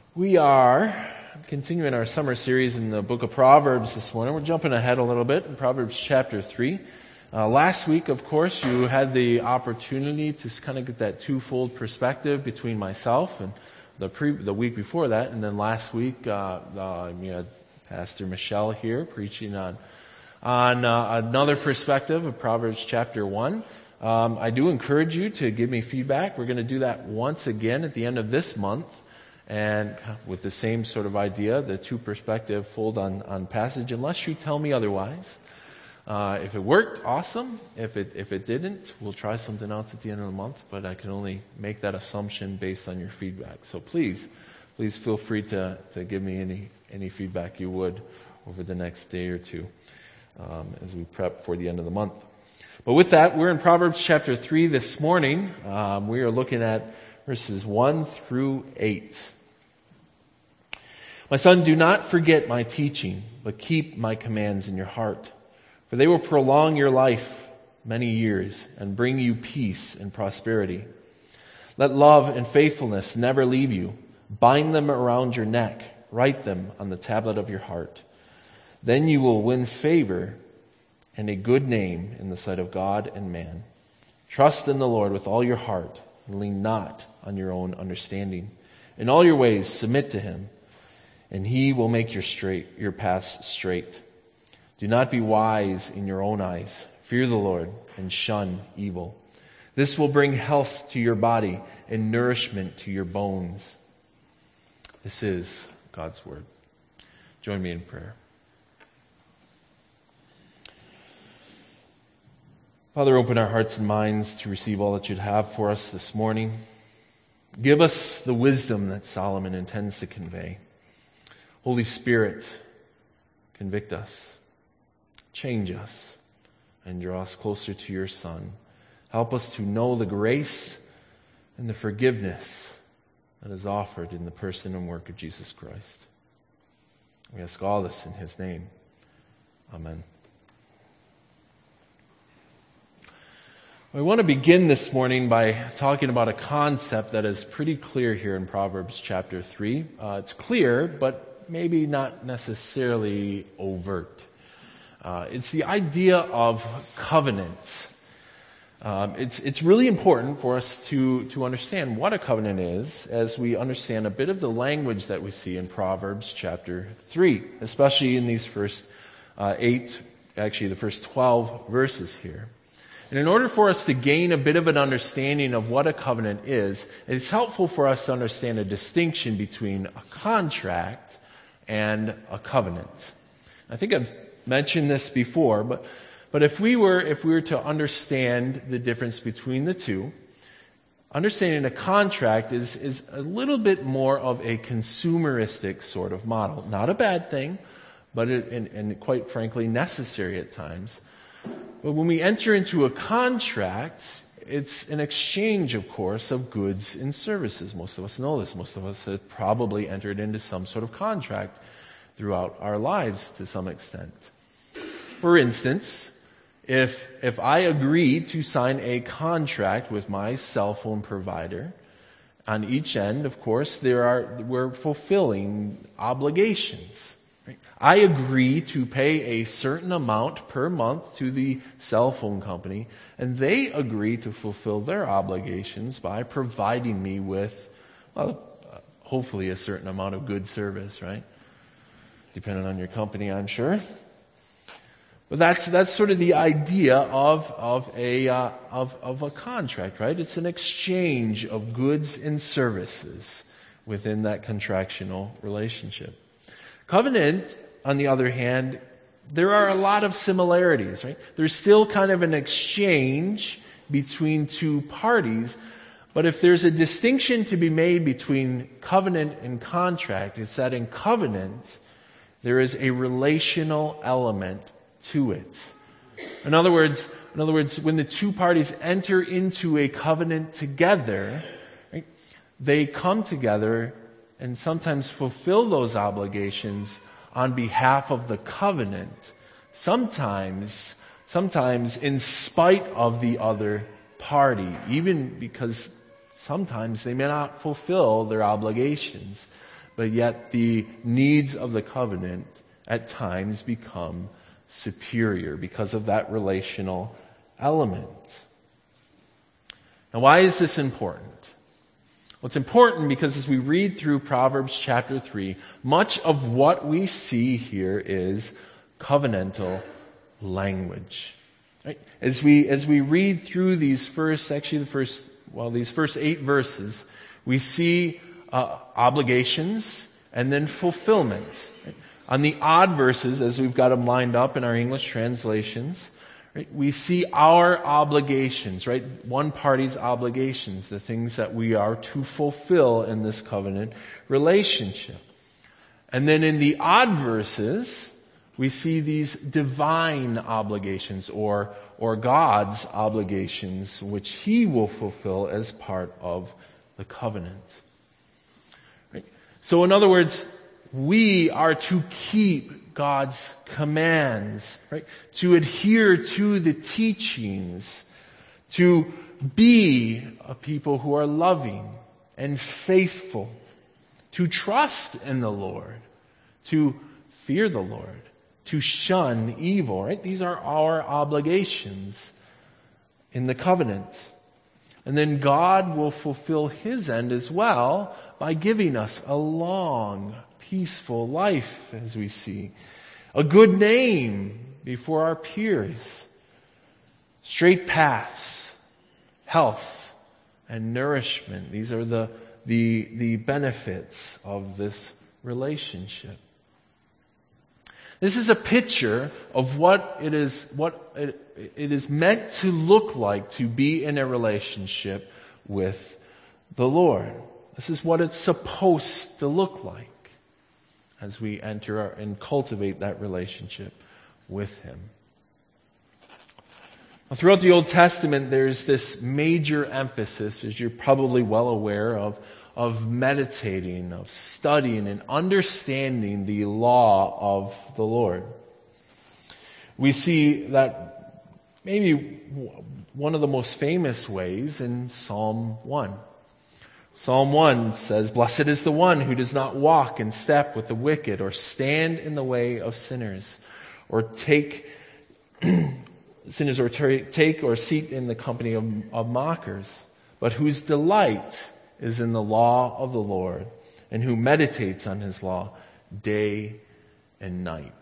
We are continuing our summer series in the book of Proverbs this morning. We're jumping ahead a little bit in Proverbs chapter 3. Last week, of course, you had the opportunity to kind of get that twofold perspective between myself and the week before that. And then last week, we had Pastor Michelle here preaching on another perspective of Proverbs chapter 1. I do encourage you to give me feedback. We're going to do that once again at the end of this month. And with the same sort of idea, the two perspective fold on passage, unless you tell me otherwise. If it worked, awesome. If it didn't, we'll try something else at the end of the month, but I can only make that assumption based on your feedback. So please feel free to give me any feedback you would over the next day or two as we prep for the end of the month. But with that, we're in Proverbs chapter 3 this morning. We are looking at verses 1 through 8. My son, do not forget my teaching, but keep my commands in your heart. For they will prolong your life many years and bring you peace and prosperity. Let love and faithfulness never leave you. Bind them around your neck. Write them on the tablet of your heart. Then you will win favor and a good name in the sight of God and man. Trust in the Lord with all your heart and lean not on your own understanding. In all your ways submit to him, and he will make your paths straight. Do not be wise in your own eyes. Fear the Lord and shun evil. This will bring health to your body and nourishment to your bones. This is God's word. Join me in prayer. Father, open our hearts and minds to receive all that you'd have for us this morning. Give us the wisdom that Solomon intends to convey. Holy Spirit, convict us, change us, and draw us closer to your Son. Help us to know the grace and the forgiveness that is offered in the person and work of Jesus Christ. We ask all this in his name. Amen. I want to begin this morning by talking about a concept that is pretty clear here in Proverbs chapter 3. It's clear, but maybe not necessarily overt. It's the idea of covenant. It's really important for us to understand what a covenant is as we understand a bit of the language that we see in Proverbs chapter 3, especially in these first the first 12 verses here. And in order for us to gain a bit of an understanding of what a covenant is, it's helpful for us to understand a distinction between a contract and a covenant. I think I've mentioned this before, but if we were to understand the difference between the two, understanding a contract is a little bit more of a consumeristic sort of model. Not a bad thing, but and quite frankly necessary at times. But when we enter into a contract, it's an exchange, of course, of goods and services. Most of us know this. Most of us have probably entered into some sort of contract throughout our lives to some extent. For instance, if I agree to sign a contract with my cell phone provider, on each end, of course, we're fulfilling obligations. I agree to pay a certain amount per month to the cell phone company, and they agree to fulfill their obligations by providing me with, hopefully a certain amount of good service, right? Depending on your company, I'm sure. But that's sort of the idea of a contract, right? It's an exchange of goods and services within that contractual relationship. Covenant, on the other hand, there are a lot of similarities, right? There's still kind of an exchange between two parties, but if there's a distinction to be made between covenant and contract, it's that in covenant, there is a relational element to it. In other words, when the two parties enter into a covenant together, right, they come together and sometimes fulfill those obligations on behalf of the covenant. Sometimes in spite of the other party, even because sometimes they may not fulfill their obligations. but yet the needs of the covenant at times become superior because of that relational element. Now, why is this important? Well, it's important because as we read through Proverbs chapter 3, much of what we see here is covenantal language. Right? As we read through these first 8 verses, we see obligations and then fulfillment. Right? On the odd verses, as we've got them lined up in our English translations, right, we see our obligations, right? One party's obligations, the things that we are to fulfill in this covenant relationship. And then in the odd verses, we see these divine obligations or God's obligations, which He will fulfill as part of the covenant. Right? So in other words, we are to keep God's commands, right? To adhere to the teachings, to be a people who are loving and faithful, to trust in the Lord, to fear the Lord, to shun evil, right? These are our obligations in the covenant. And then God will fulfill His end as well by giving us a long, peaceful life, as we see. A good name before our peers. Straight paths, health, and nourishment. These are the benefits of this relationship. This is a picture of what it is meant to look like to be in a relationship with the Lord. This is what it's supposed to look like as we enter and cultivate that relationship with Him. Now, throughout the Old Testament, there's this major emphasis, as you're probably well aware of meditating, of studying and understanding the law of the Lord. We see that maybe one of the most famous ways in Psalm 1. Psalm 1 says, "Blessed is the one who does not walk in step with the wicked, or stand in the way of sinners, or take take or seat in the company of mockers, but whose delight is in the law of the Lord, and who meditates on His law day and night."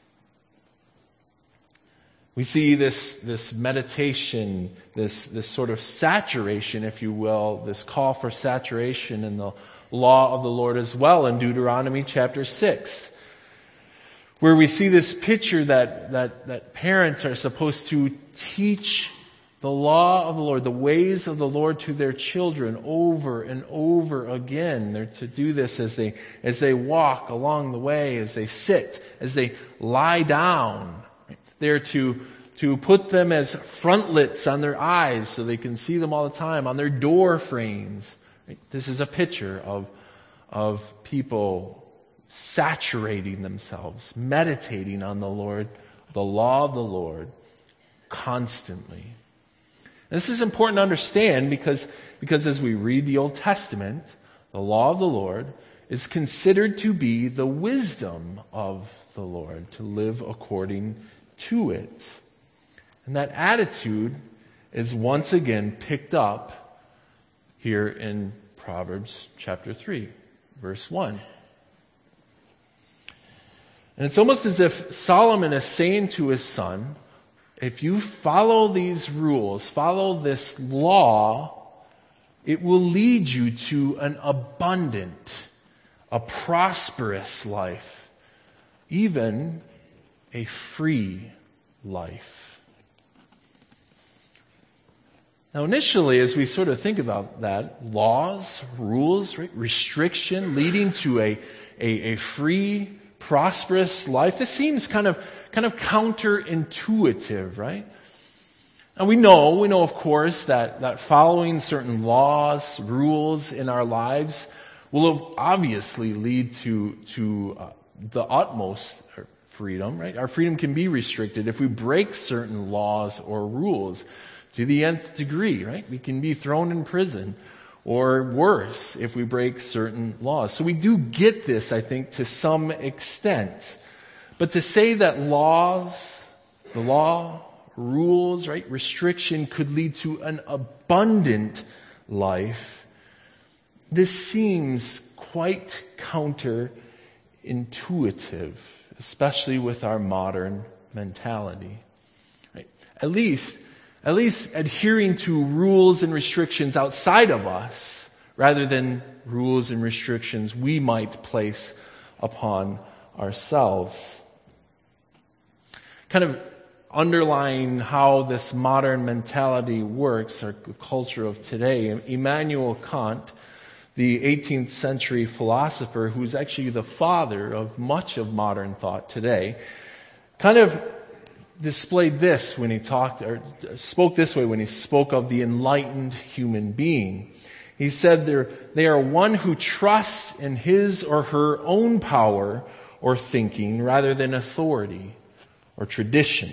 We see this meditation, this sort of saturation, if you will, this call for saturation in the law of the Lord as well in Deuteronomy chapter 6, where we see this picture that parents are supposed to teach the law of the Lord, the ways of the Lord to their children over and over again. They're to do this as they walk along the way, as they sit, as they lie down. They're to put them as frontlets on their eyes so they can see them all the time, on their door frames. This is a picture of people saturating themselves, meditating on the Lord, the law of the Lord, constantly. And this is important to understand because as we read the Old Testament, the law of the Lord is considered to be the wisdom of the Lord, to live according to it. And that attitude is once again picked up here in Proverbs chapter 3, verse 1. And it's almost as if Solomon is saying to his son, if you follow these rules, follow this law, it will lead you to an abundant, a prosperous life, even a free life. Now initially, as we sort of think about that, laws, rules, right, restriction leading to a free, prosperous life, this seems kind of counterintuitive, right? And we know of course that following certain laws, rules in our lives will obviously lead to the utmost freedom, right? Our freedom can be restricted if we break certain laws or rules to the nth degree, right? We can be thrown in prison, or worse if we break certain laws. So we do get this, I think, to some extent. But to say that the law, rules, right, restriction could lead to an abundant life, this seems quite counterintuitive, especially with our modern mentality. Right? At least adhering to rules and restrictions outside of us, rather than rules and restrictions we might place upon ourselves. Kind of underlying how this modern mentality works, our culture of today, Immanuel Kant, the 18th century philosopher who's actually the father of much of modern thought today, kind of displayed this when he spoke this way when he spoke of the enlightened human being. He said they are one who trusts in his or her own power or thinking rather than authority or tradition.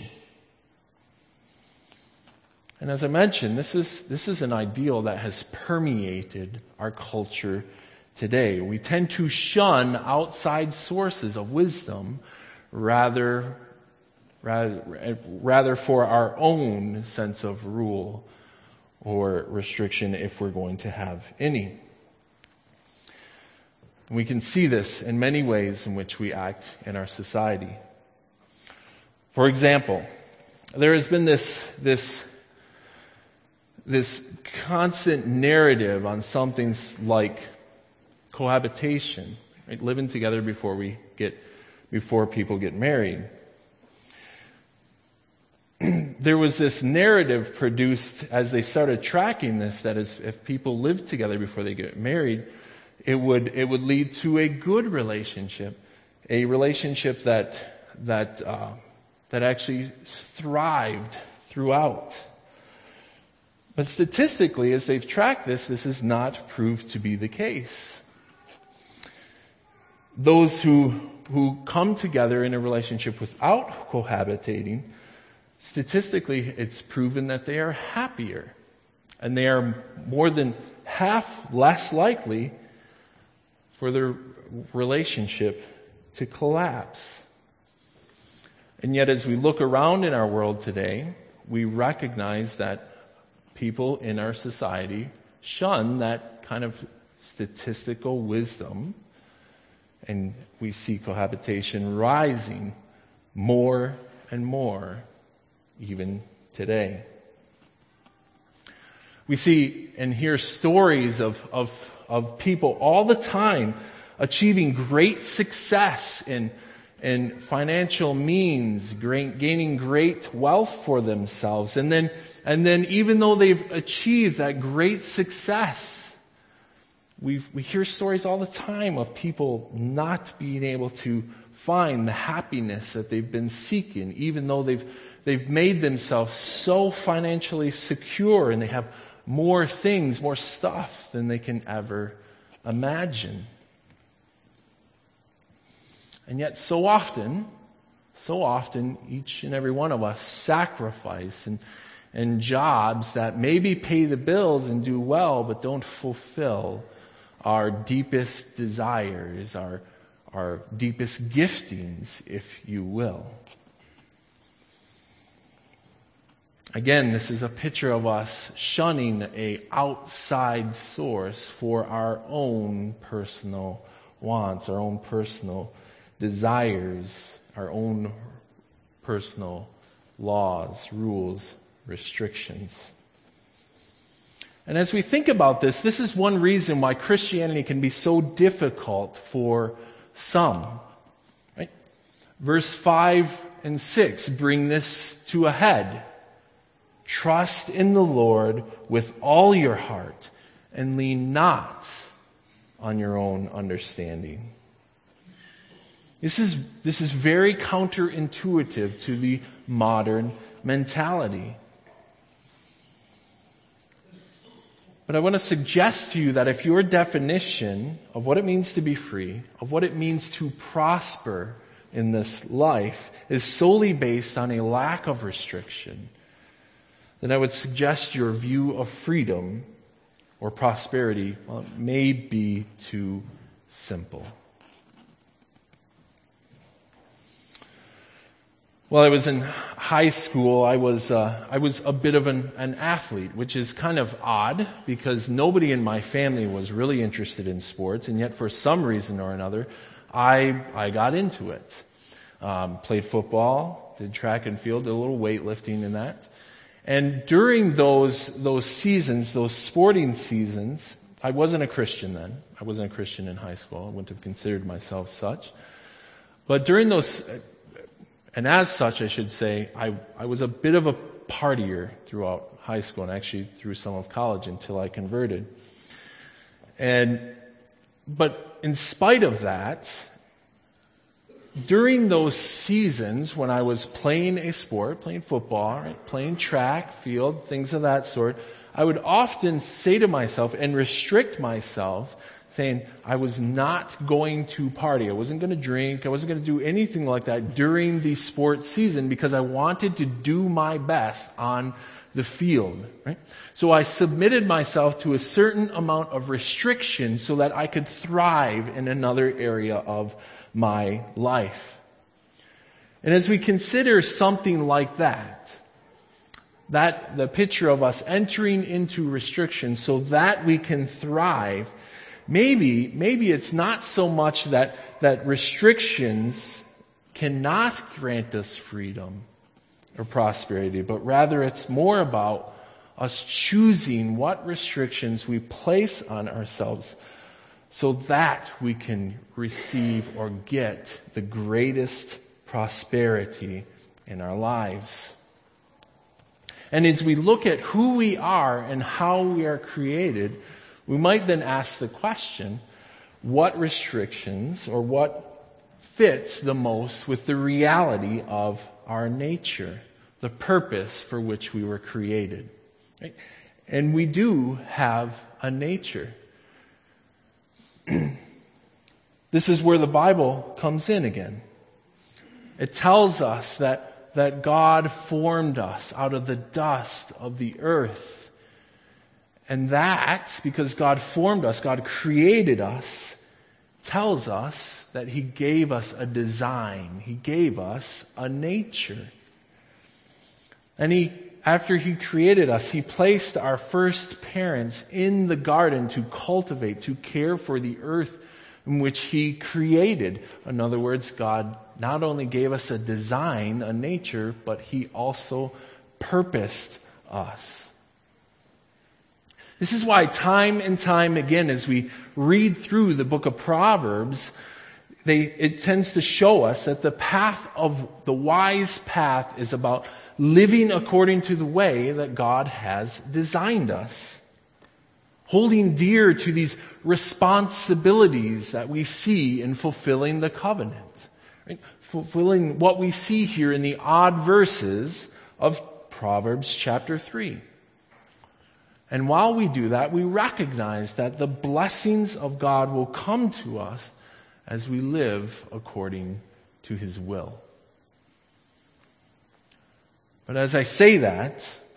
And as I mentioned, this is an ideal that has permeated our culture today. We tend to shun outside sources of wisdom rather for our own sense of rule or restriction, if we're going to have any. We can see this in many ways in which we act in our society. For example, there has been this constant narrative on something like cohabitation, right? Living together before people get married. There was this narrative produced as they started tracking this, that is, if people live together before they get married, it would lead to a good relationship, a relationship that actually thrived throughout. But statistically, as they've tracked this is not proved to be the case. Those who come together in a relationship without cohabitating, statistically, it's proven that they are happier. And they are more than half less likely for their relationship to collapse. And yet, as we look around in our world today, we recognize that people in our society shun that kind of statistical wisdom, and we see cohabitation rising more and more even today. We see and hear stories of people all the time achieving great success in financial means, gaining great wealth for themselves. And then even though they've achieved that great success, we hear stories all the time of people not being able to find the happiness that they've been seeking, even though they've made themselves so financially secure and they have more things, more stuff than they can ever imagine. And yet so often, each and every one of us sacrifice and jobs that maybe pay the bills and do well, but don't fulfill our deepest desires, our deepest giftings, if you will. Again, this is a picture of us shunning an outside source for our own personal wants, our own personal desires, our own personal laws, rules, restrictions. And as we think about this is one reason why Christianity can be so difficult for some. Right? Verse 5 and 6 bring this to a head. Trust in the Lord with all your heart and lean not on your own understanding. This is very counterintuitive to the modern mentality. But I want to suggest to you that if your definition of what it means to be free, of what it means to prosper in this life, is solely based on a lack of restriction, then I would suggest your view of freedom or prosperity, well, it may be too simple. While I was in high school, I was a bit of an athlete, which is kind of odd because nobody in my family was really interested in sports, and yet for some reason or another, I got into it. Played football, did track and field, did a little weightlifting in that. And during those seasons, those sporting seasons, I wasn't a Christian then. I wasn't a Christian in high school. I wouldn't have considered myself such. But during those, and as such, I should say, I was a bit of a partier throughout high school and actually through some of college until I converted. But in spite of that, during those seasons when I was playing a sport, playing football, right, playing track, field, things of that sort, I would often say to myself and restrict myself, saying I was not going to party. I wasn't going to drink. I wasn't going to do anything like that during the sports season because I wanted to do my best on the field. Right? So I submitted myself to a certain amount of restriction so that I could thrive in another area of my life. And as we consider something like that the picture of us entering into restriction so that we can thrive, maybe it's not so much that restrictions cannot grant us freedom or prosperity, but rather it's more about us choosing what restrictions we place on ourselves so that we can receive or get the greatest prosperity in our lives. And as we look at who we are and how we are created, we might then ask the question, what restrictions or what fits the most with the reality of our nature, the purpose for which we were created? Right? And we do have a nature. This is where the Bible comes in again. It tells us that God formed us out of the dust of the earth. And that, because God formed us, God created us, tells us that He gave us a design. He gave us a nature. And after He created us, He placed our first parents in the garden to cultivate, to care for the earth in which He created. In other words, God not only gave us a design, a nature, but He also purposed us. This is why time and time again, as we read through the book of Proverbs, it tends to show us that the wise path is about living according to the way that God has designed us. Holding dear to these responsibilities that we see in fulfilling the covenant. Right? Fulfilling what we see here in the odd verses of Proverbs chapter 3. And while we do that, we recognize that the blessings of God will come to us as we live according to His will. But as I say that,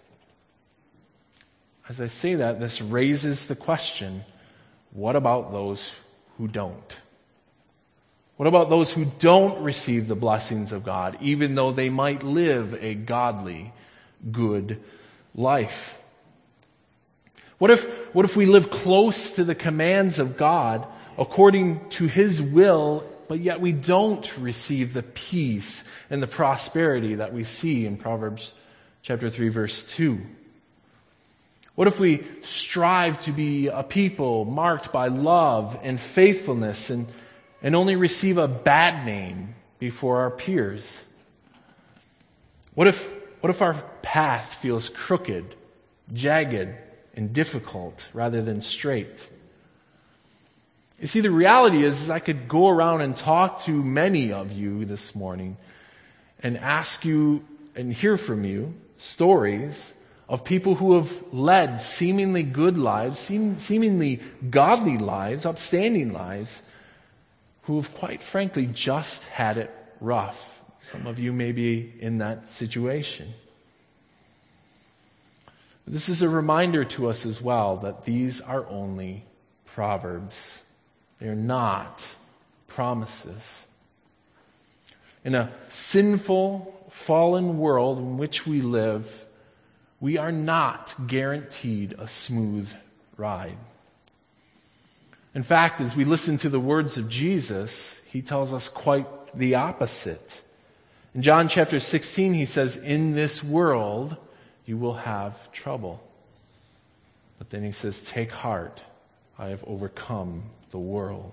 this raises the question, what about those who don't? What about those who don't receive the blessings of God, even though they might live a godly, good life? What if we live close to the commands of God according to His will, but yet we don't receive the peace and the prosperity that we see in Proverbs chapter 3, verse 2? What if we strive to be a people marked by love and faithfulness and only receive a bad name before our peers? What if our path feels crooked, jagged, and difficult rather than straight? You see, the reality is I could go around and talk to many of you this morning and ask you and hear from you stories of people who have led seemingly good lives, seemingly godly lives, upstanding lives, who have quite frankly just had it rough. Some of you may be in that situation. This is a reminder to us as well that these are only proverbs. They are not promises. In a sinful, fallen world in which we live, we are not guaranteed a smooth ride. In fact, as we listen to the words of Jesus, he tells us quite the opposite. In John chapter 16, he says, "In this world you will have trouble." But then he says, "Take heart, I have overcome the world."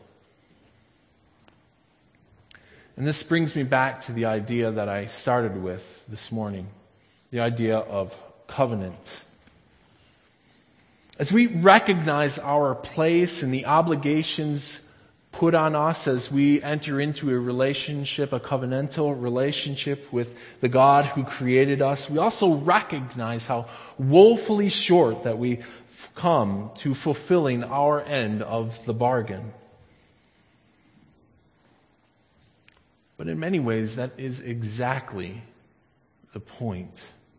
And this brings me back to the idea that I started with this morning, the idea of covenant. As we recognize our place and the obligations put on us as we enter into a relationship, a covenantal relationship with the God who created us, we also recognize how woefully short that we come to fulfilling our end of the bargain. But in many ways, that is exactly the point.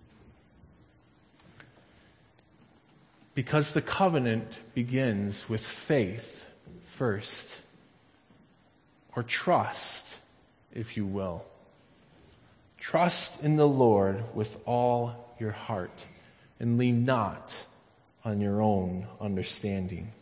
Because the covenant begins with faith first, or trust, if you will. Trust in the Lord with all your heart, and lean not on your own understanding.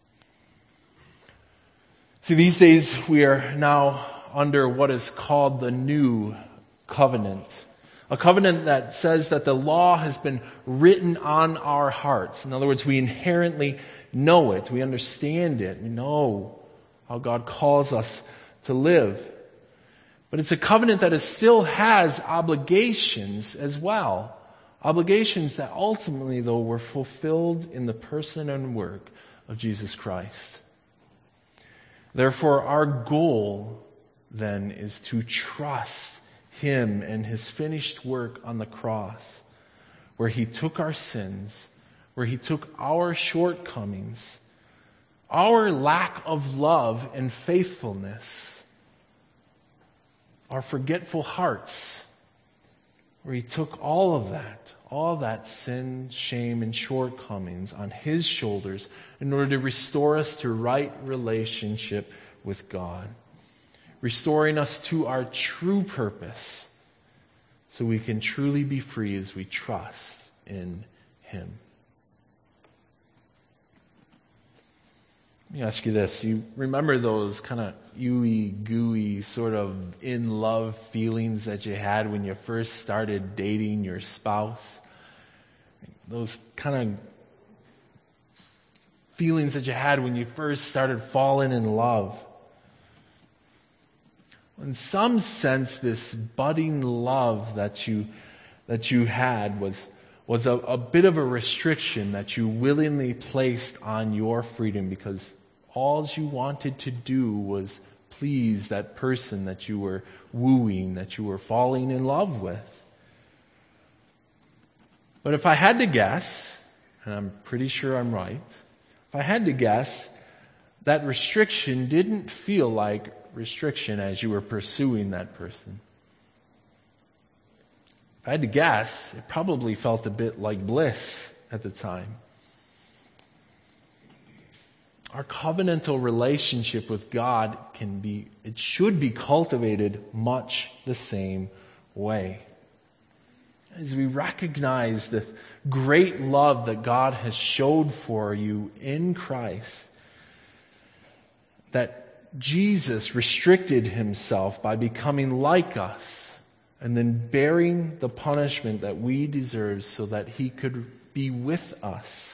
See, these days we are now under what is called the new covenant. A covenant that says that the law has been written on our hearts. In other words, we inherently know it. We understand it. We know how God calls us to live. But it's a covenant that still has obligations as well. Obligations that ultimately, though, were fulfilled in the person and work of Jesus Christ. Therefore, our goal then is to trust Him and His finished work on the cross, where He took our sins, where He took our shortcomings, our lack of love and faithfulness, our forgetful hearts, where He took all that sin, shame, and shortcomings on His shoulders in order to restore us to right relationship with God, restoring us to our true purpose so we can truly be free as we trust in Him. Let me ask you this. You remember those kind of ooey-gooey sort of in-love feelings that you had when you first started dating your spouse? Those kind of feelings that you had when you first started falling in love. In some sense, this budding love that you had was a bit of a restriction that you willingly placed on your freedom, because all you wanted to do was please that person that you were wooing, that you were falling in love with. But if I had to guess, and I'm pretty sure I'm right, if I had to guess, that restriction didn't feel like restriction as you were pursuing that person. If I had to guess, it probably felt a bit like bliss at the time. Our covenantal relationship with God should be cultivated much the same way. As we recognize the great love that God has showed for you in Christ, that Jesus restricted Himself by becoming like us and then bearing the punishment that we deserve so that He could be with us.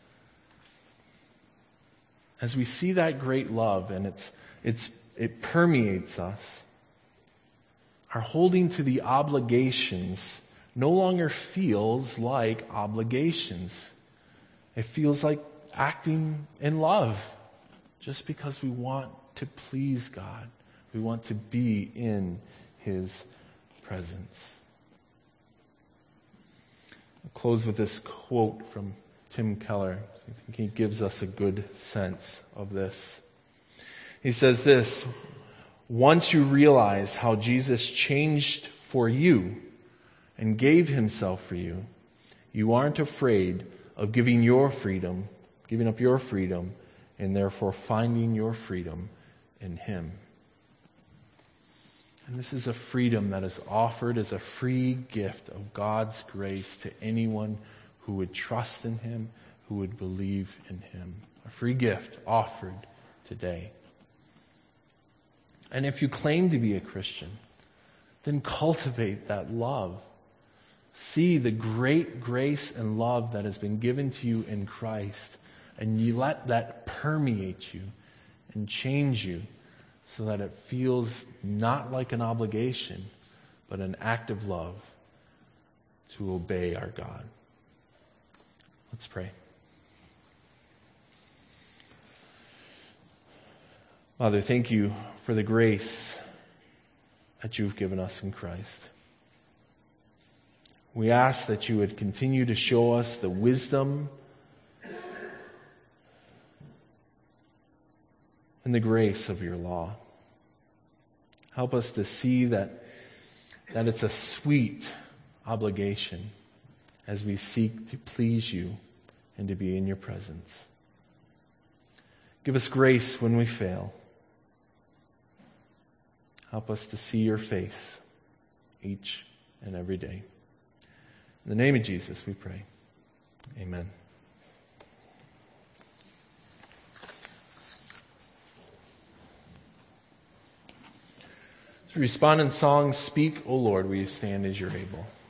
As we see that great love and it permeates us, our holding to the obligations no longer feels like obligations. It feels like acting in love just because we want to please God. We want to be in His presence. I'll close with this quote from Tim Keller. I think he gives us a good sense of this. He says this: once you realize how Jesus changed for you and gave Himself for you, You aren't afraid of giving up your freedom, and therefore finding your freedom in Him. And this is a freedom that is offered as a free gift of God's grace to anyone who would trust in Him, who would believe in Him. A free gift offered today. And if you claim to be a Christian, then cultivate that love. See the great grace and love that has been given to you in Christ, and you let that permeate you and change you so that it feels not like an obligation, but an act of love to obey our God. Let's pray. Father, thank you for the grace that you've given us in Christ. We ask that you would continue to show us the wisdom and the grace of your law. Help us to see that it's a sweet obligation as we seek to please you and to be in your presence. Give us grace when we fail. Help us to see your face each and every day. In the name of Jesus, we pray. Amen. To respond in song, Speak, O Lord, will you stand as you're able.